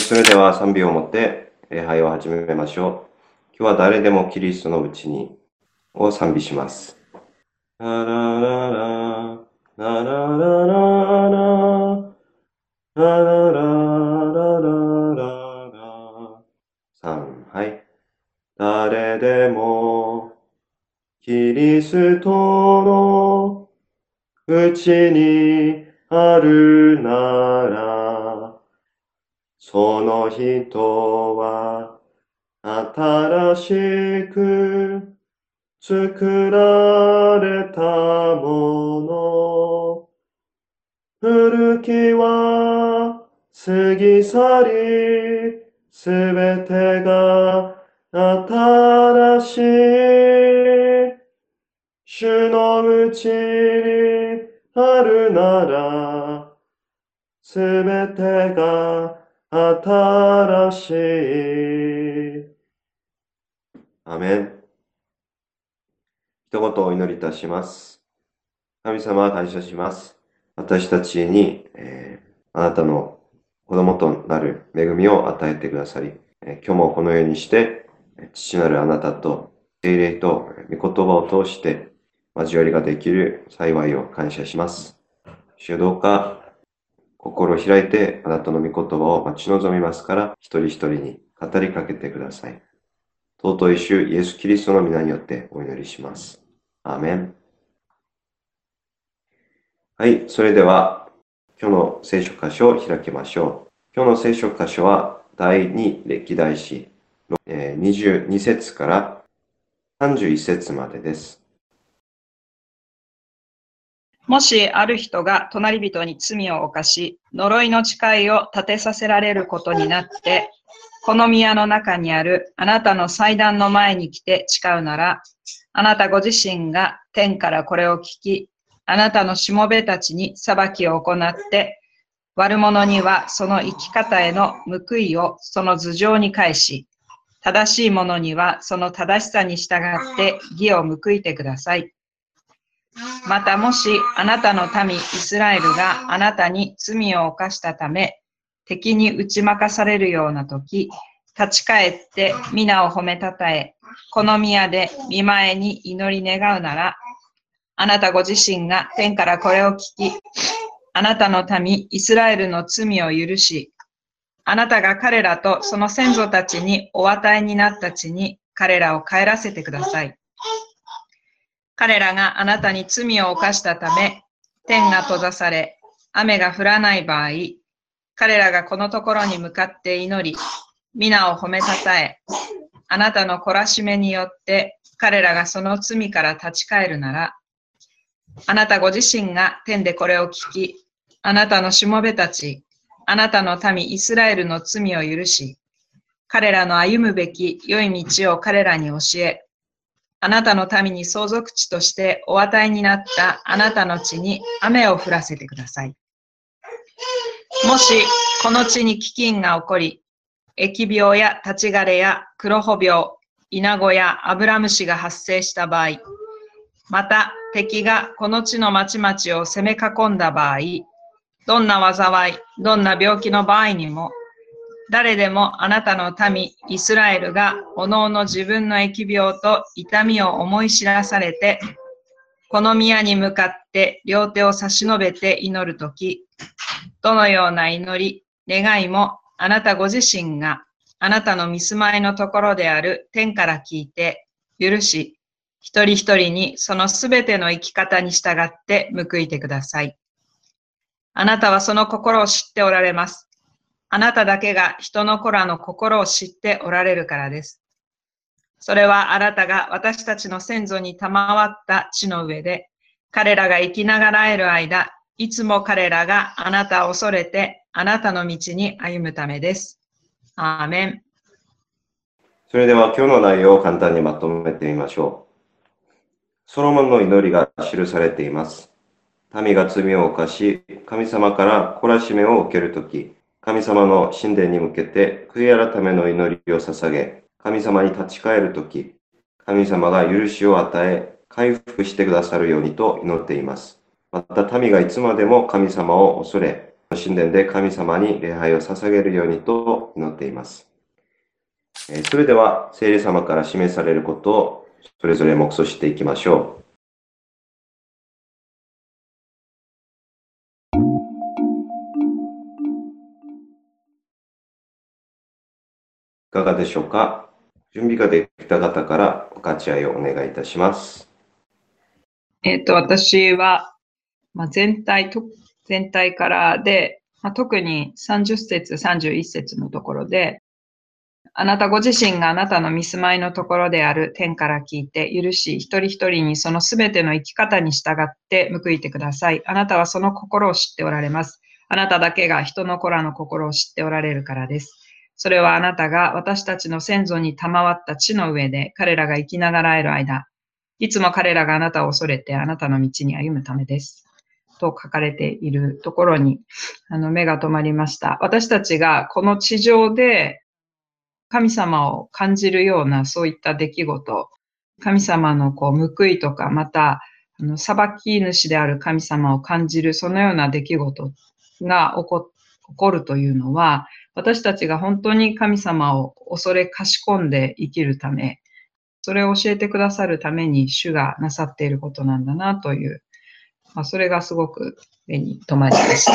それでは賛美をもって礼拝を始めましょう。今日は誰でもキリストのうちにを賛美します。ララララララララララララララ3、はい。誰でもキリストのうちにあるなら、その人は新しく作られたもの。古きは過ぎ去り、すべてが新しい。主のうちにあるなら、すべてが新しい。アーメン。一言お祈りいたします。神様、感謝します。私たちに、あなたの子供となる恵みを与えてくださり、今日もこのようにして、父なるあなたと聖霊と御言葉を通して交わりができる幸いを感謝します。主よ、どうか心を開いてあなたの御言葉を待ち望みますから、一人一人に語りかけてください。尊い主イエス・キリストの皆によってお祈りします。アーメン。はい、それでは今日の聖書箇所を開きましょう。今日の聖書箇所は第二歴代史22節から31節までです。 もしある人が隣人に罪を犯し、呪いの誓いを立てさせられることになって、この宮の中にあるあなたの祭壇の前に来て誓うなら、あなたご自身が天からこれを聞き、あなたのしもべたちに裁きを行って、悪者にはその生き方への報いをその頭上に返し、正しい者にはその正しさに従って義を報いてください。またもしあなたの民イスラエルがあなたに罪を犯したため、敵に打ち負かされるようなとき、立ち返って皆を褒めたたえ、この宮で御前に祈り願うなら、あなたご自身が天からこれを聞き、あなたの民イスラエルの罪を許し、あなたが彼らとその先祖たちにお与えになった地に彼らを帰らせてください。彼らがあなたに罪を犯したため、天が閉ざされ、雨が降らない場合、彼らがこのところに向かって祈り、皆を褒めたたえ、あなたの懲らしめによって彼らがその罪から立ち返るなら、あなたご自身が天でこれを聞き、あなたのしもべたち、あなたの民イスラエルの罪を許し、彼らの歩むべき良い道を彼らに教え、あなたの民に相続地としてお与えになったあなたの地に雨を降らせてください。もしこの地に飢饉が起こり、疫病や立ち枯れや黒穂病、イナゴやアブラムシが発生した場合、また敵がこの地の町々を攻め囲んだ場合、どんな災い、どんな病気の場合にも、誰でもあなたの民イスラエルがおのおの自分の疫病と痛みを思い知らされて、この宮に向かって両手を差し伸べて祈るとき、どのような祈り、願いもあなたご自身があなたの御住まいのところである天から聞いて許し、一人一人にそのすべての生き方に従って報いてください。あなたはその心を知っておられます。あなただけが人の子らの心を知っておられるからです。それはあなたが私たちの先祖に賜った地の上で、彼らが生きながらえる間、いつも彼らがあなたを恐れて、あなたの道に歩むためです。アーメン。 それでは今日の内容を簡単にまとめてみましょう。ソロモンの祈りが記されています。民が罪を犯し、神様から懲らしめを受けるとき、神様の神殿に向けて悔い改めの祈りを捧げ、神様に立ち返るとき、神様が許しを与え、回復してくださるようにと祈っています。また民がいつまでも神様を恐れ、 神殿で神様に礼拝を捧げるようにと祈っています。それでは、聖霊様から示されることをそれぞれ黙想していきましょう。いかがでしょうか。準備ができた方からお立ち会いをお願いいたします。 私は、全体からで、特に30節、31節のところで、あなたご自身があなたの見住まいのところである天から聞いて許し、一人一人にそのすべての生き方に従って報いてください。あなたはその心を知っておられます。あなただけが人の子らの心を知っておられるからです。それはあなたが私たちの先祖に賜った地の上で彼らが生きながらえる間、いつも彼らがあなたを恐れてあなたの道に歩むためです。と書かれているところに目が留まりました。私たちがこの地上で神様を感じるようなそういった出来事、神様の報いとか、また裁き主である神様を感じるそのような出来事が起こるというのは、私たちが本当に神様を恐れかしこんで生きるため、それを教えてくださるために主がなさっていることなんだなという、それがすごく目に留まりました。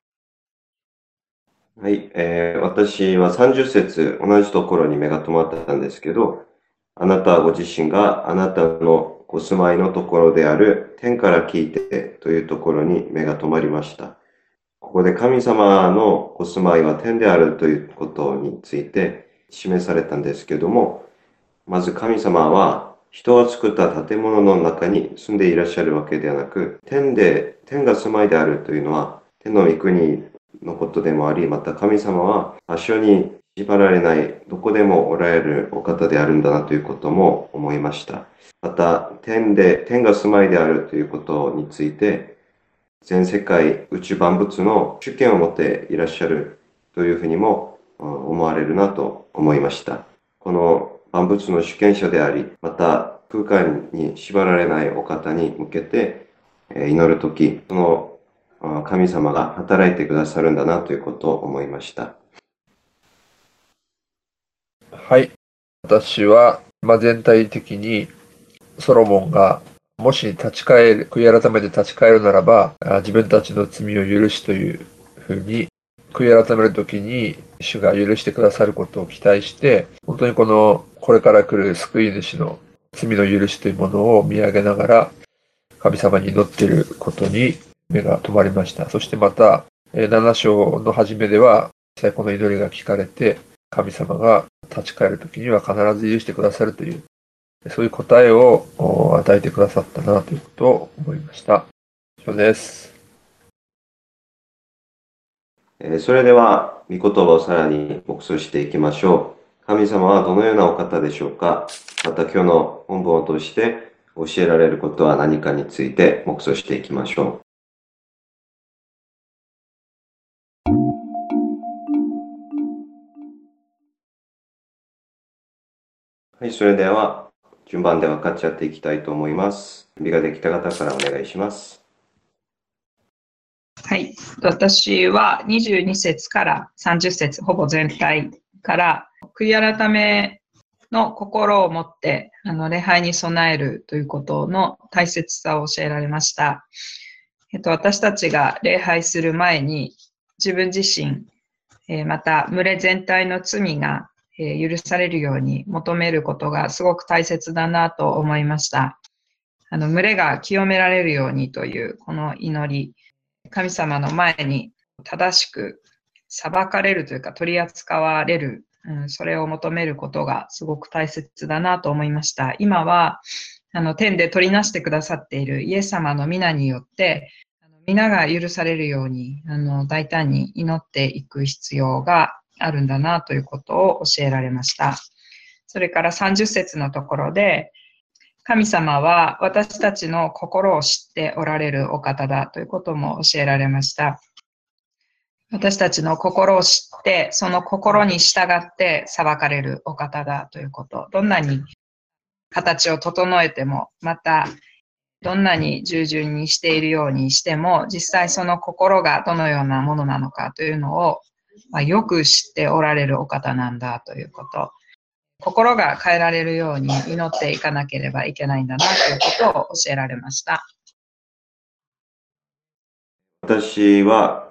はい、私は30節同じところに目が留まったんですけど、あなたご自身があなたのお住まいのところである天から聞いてというところに目が留まりました。ここで神様のお住まいは天であるということについて示されたんですけども、まず神様は人が作った建物の中に住んでいらっしゃるわけではなく、天が住まいであるというのは天の御国のことでもあり、また神様は場所に縛られないどこでもおられるお方であるんだなということも思いました。また天が住まいであるということについて、全世界宇宙万物の主権を持っていらっしゃるというふうにも思われるなと思いました。この万物の主権者であり、また空間に縛られないお方に向けて祈るとき、その神様が働いてくださるんだなということを思いました。 はい。私は、全体的にソロモンがもし悔い改めて立ち返るならば、自分たちの罪を許しというふうに、悔い改めるときに主が許してくださることを期待して、本当にこれから来る救い主の罪の許しというものを見上げながら、神様に祈っていることに目が留まりました。そしてまた、7章の初めでは、実際この祈りが聞かれて、神様が立ち返るときには必ず許してくださるという、そういう答えを与えてくださったなということを思いました。以上です。 それでは、御言葉をさらに黙想していきましょう。神様はどのようなお方でしょうか。また今日の本文を通して教えられることは何かについて黙想していきましょう。はい、それでは順番で分かち合っていきたいと思います。準備ができた方からお願いします。 はい。私は22節から30節、ほぼ全体から悔い改めの心を持って礼拝に備えるということの大切さを教えられました。私たちが礼拝する前に自分自身、また群れ全体の罪が許されるように求めることがすごく大切だなと思いました。群れが清められるようにというこの祈り、神様の前に正しく裁かれるというか取り扱われる、それを求めることがすごく大切だなと思いました。今は天で取りなしてくださっているイエス様の皆によって皆が許されるように大胆に祈っていく必要があるんだなということを教えられました。それから30節のところで、神様は私たちの心を知っておられるお方だということも教えられました。私たちの心を知って、その心に従って裁かれるお方だということ。どんなに形を整えても、またどんなに従順にしているようにしても、実際その心がどのようなものなのかというのを、よく知っておられるお方なんだということ。心が変えられるように祈っていかなければいけないんだなということを教えられました。 私は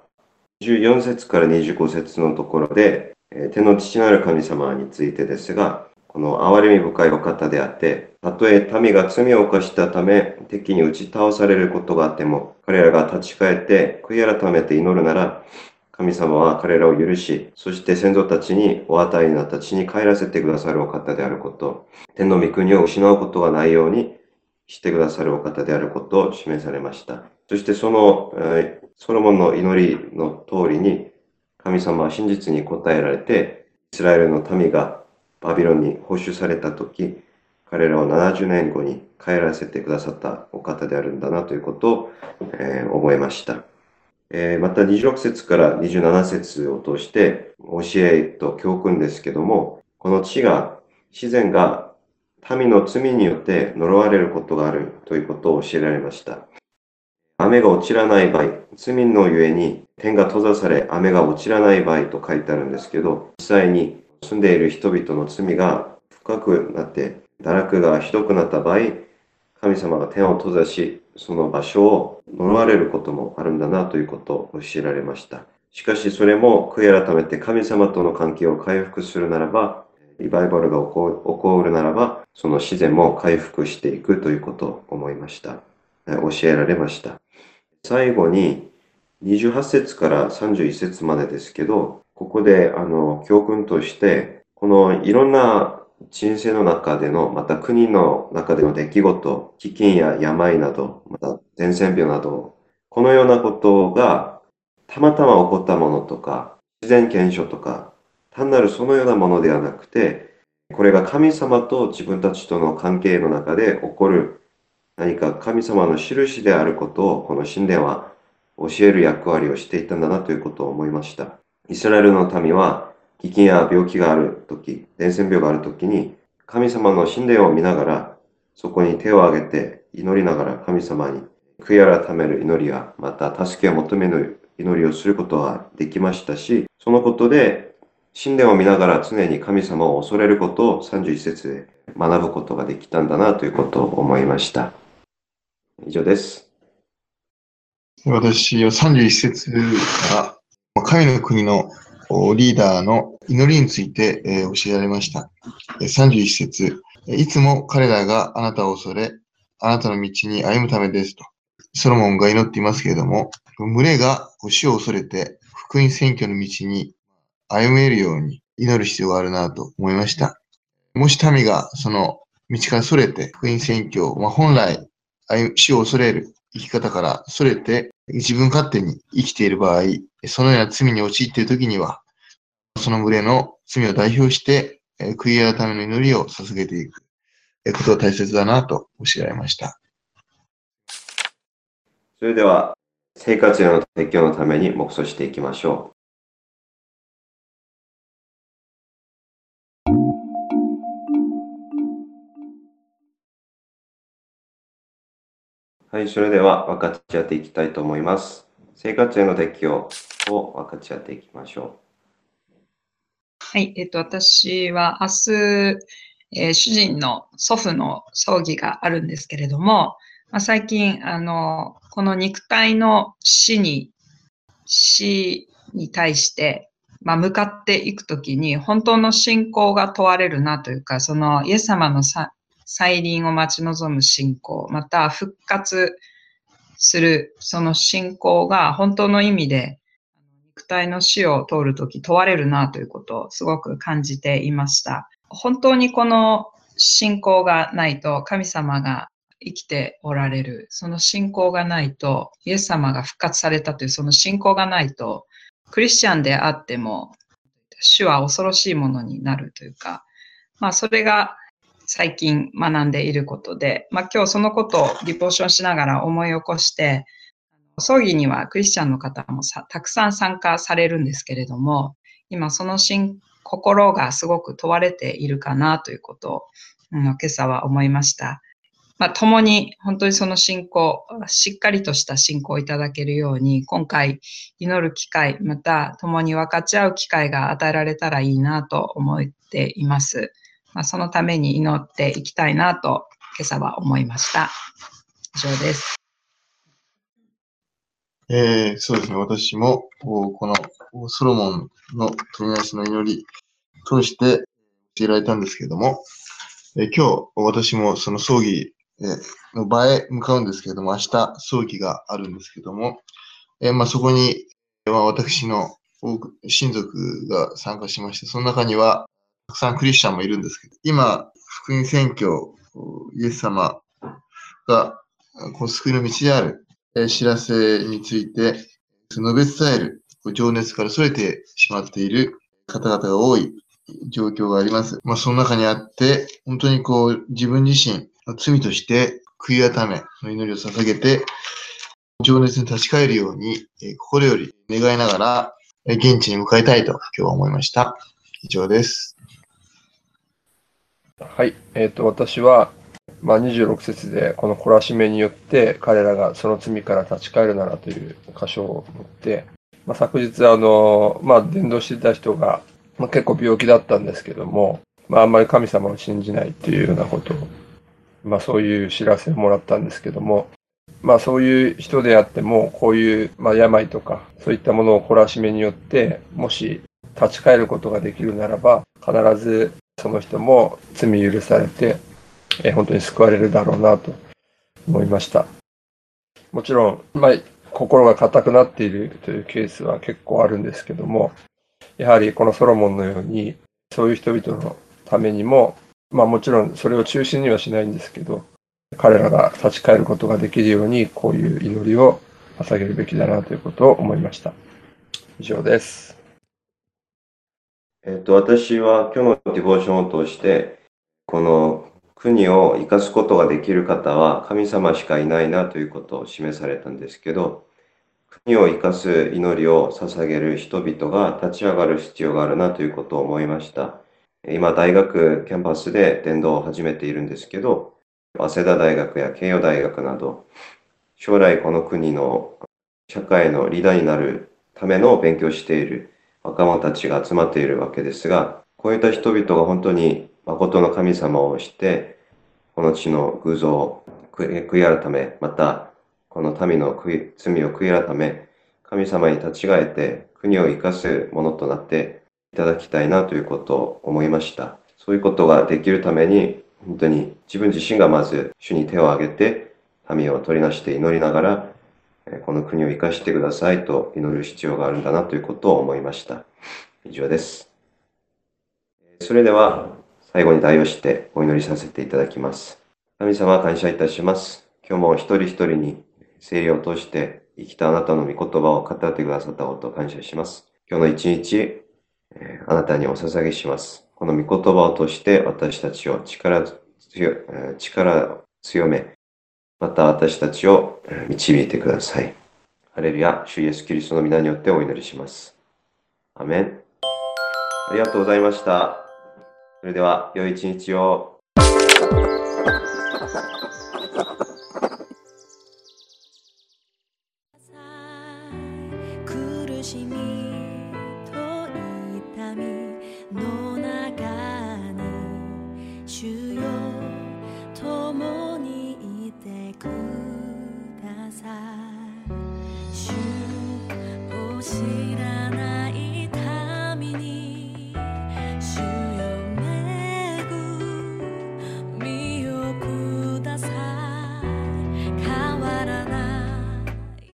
14節から25節のところで、天の父なる神様についてですが、この憐れみ深いお方であって、たとえ民が罪を犯したため、敵に打ち倒されることがあっても、彼らが立ち返って悔い改めて祈るなら、神様は彼らを許し、そして先祖たちにお与えになった地に帰らせてくださるお方であること、天の御国を失うことがないようにしてくださるお方であることを示されました。そしてその、ソロモンの祈りの通りに、神様は真実に答えられて、イスラエルの民がバビロンに捕囚されたとき、彼らを70年後に帰らせてくださったお方であるんだなということを、思いました。また26節から27節を通して教えと教訓ですけども、この地が、自然が民の罪によって呪われることがあるということを教えられました。雨が落ちらない場合、罪のゆえに天が閉ざされ雨が落ちらない場合と書いてあるんですけど、実際に住んでいる人々の罪が深くなって堕落がひどくなった場合、神様が天を閉ざし、その場所を呪われることもあるんだなということを教えられました。しかしそれも悔い改めて神様との関係を回復するならば、リバイバルが起こるならば、その自然も回復していくということを思いました。教えられました。最後に28節から31節までですけど、ここで教訓として、このいろんな人生の中での、また国の中での出来事、飢饉や病など、また伝染病など、このようなことがたまたま起こったものとか、自然現象とか、単なるそのようなものではなくて、これが神様と自分たちとの関係の中で起こる何か神様の印であることをこの神殿は教える役割をしていたんだなということを思いました。イスラエルの民は飢饉や病気があるとき、伝染病があるときに神様の神殿を見ながらそこに手を挙げて祈りながら神様に悔い改める祈りやまた助けを求める祈りをすることができましたし、そのことで神殿を見ながら常に神様を恐れることを31節で学ぶことができたんだなということを思いました。以上です。 私は31節から、神の国のリーダーの祈りについて教えられました。31節、いつも彼らがあなたを恐れ、あなたの道に歩むためですと、ソロモンが祈っていますけれども、群れが死を恐れて福音宣教の道に歩めるように祈る必要があるなと思いました。もし民がその道からそれて福音宣教、本来死を恐れる生き方からそれて自分勝手に生きている場合、そのような罪に陥っているときには、その群れの罪を代表して悔い改めの祈りを捧げていくことが大切だなと教えられました。 それでは生活への提供のために黙想していきましょう。はい、それでは分かち合っていきたいと思います。生活への適用を分かち合っていきましょはい、私は明日、主人の祖父の葬儀があるんですけれども、最近、この肉体の死に対して、向かっていくときに、本当の信仰が問われるなというか、そのイエス様の再臨を待ち望む信仰、また復活するその信仰が本当の意味で肉体の死を通るとき問われるなということをすごく感じていました。本当にこの信仰がないと神様が生きておられる、その信仰がないと、イエス様が復活されたというその信仰がないと、クリスチャンであっても死は恐ろしいものになるというか、それが最近学んでいることで、今日そのことをリポーションしながら思い起こして、葬儀にはクリスチャンの方もたくさん参加されるんですけれども、今その心がすごく問われているかなということを、今朝は思いました。 共に本当にその信仰、しっかりとした信仰をいただけるように、今回祈る機会、また共に分かち合う機会が与えられたらいいなと思っています。そのために祈っていきたいなと今朝は思いました。以上です。 そうですね。私も、このソロモンの取りなしの祈り通して教えられたんですけれども、今日私もその葬儀の場へ向かうんですけれども、明日葬儀があるんですけれども、そこに、私の親族が参加しまして、その中にはたくさんクリスチャンもいるんですけど、今、福音宣教、イエス様が救いの道である知らせについて述べ伝える情熱から逸れてしまっている方々が多い状況があります。その中にあって、本当に自分自身の罪として悔い改めの祈りを捧げて、情熱に立ち返るように心より願いながら現地に向かいたいと今日は思いました。以上です。 はい。私は、26節でこの懲らしめによって彼らがその罪から立ち返るならという箇所を持って、昨日伝道していた人が、結構病気だったんですけども、あんまり神様を信じないっていうようなことを、そういう知らせをもらったんですけども、そういう人であっても、こういう、病とか、そういったものを懲らしめによって、もし立ち返ることができるならば、必ずその人も罪許されて、本当に救われるだろうなと思いました。もちろん、心が固くなっているというケースは結構あるんですけども、やはりこのソロモンのように、そういう人々のためにも、もちろんそれを中心にはしないんですけど、彼らが立ち返ることができるように、こういう祈りを捧げるべきだなということを思いました。以上です。 私は今日のディボーションを通して、この国を生かすことができる方は神様しかいないなということを示されたんですけど、国を生かす祈りを捧げる人々が立ち上がる必要があるなということを思いました。今、大学キャンパスで伝道を始めているんですけど、早稲田大学や慶応大学など、将来この国の社会のリーダーになるための勉強をしている若者たちが集まっているわけですが、こういった人々が本当に誠の神様を知って、この地の偶像を悔い改め、またこの民の罪を悔い改め、神様に立ち返って国を生かすものとなっていただきたいなということを思いました。そういうことができるために、本当に自分自身がまず主に手を挙げて、民を取りなして祈りながら、この国を生かしてくださいと祈る必要があるんだなということを思いました。以上です。それでは最後に代をしてお祈りさせていただきます。神様、感謝いたします。今日も一人一人に聖霊を通して生きたあなたの御言葉を語ってくださったことを感謝します。今日の一日、あなたにお捧げします。この御言葉を通して私たちを力強め、また私たちを導いてください。ハレルヤ、主イエスキリストの皆によってお祈りします。アメン。ありがとうございました。それでは、良い一日を。 苦しみと痛みの中に主よ共にいてください。主を知らない民に主よ恵みをください。変わらない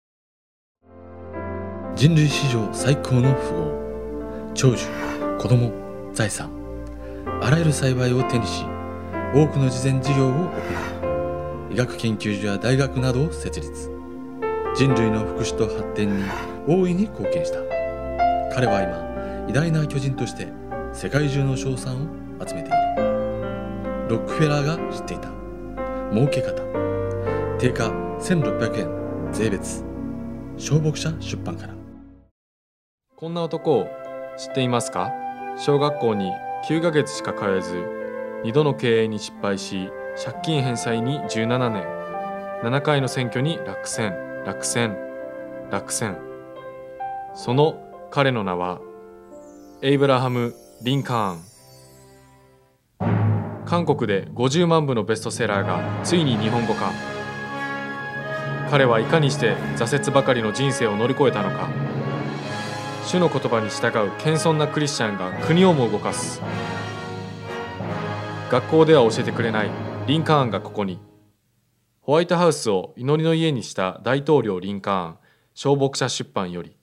人類史上最高の富豪、長寿、子供、財産、あらゆる幸いを手にし、多くの慈善事業を行い、医学研究所や大学などを設立。人類の福祉と発展に大いに貢献した。彼は今、偉大な巨人として世界中の称賛を集めている。ロックフェラーが知っていた儲け方。定価1600円税別。小牧者出版から。 こんな男を知っていますか？小学校に9ヶ月しか通えず、2度の経営に失敗し、 借金返済に17年、7回の選挙に落選、落選、落選。その彼の名はエイブラハム・リンカーン。韓国で50万部のベストセラーがついに日本語化。彼はいかにして挫折ばかりの人生を乗り越えたのか。主の言葉に従う謙遜なクリスチャンが国をも動かす。学校では教えてくれないリンカーンがここに。ホワイトハウスを祈りの家にした大統領リンカーン、小牧者出版より。